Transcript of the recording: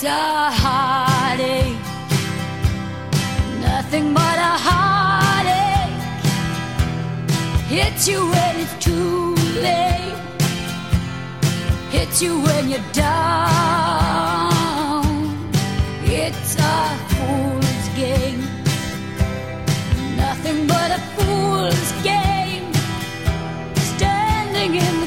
It's a heartache, nothing but a heartache. Hits you when it's too late, hits you when you're down. It's a fool's game, nothing but a fool's game, standing in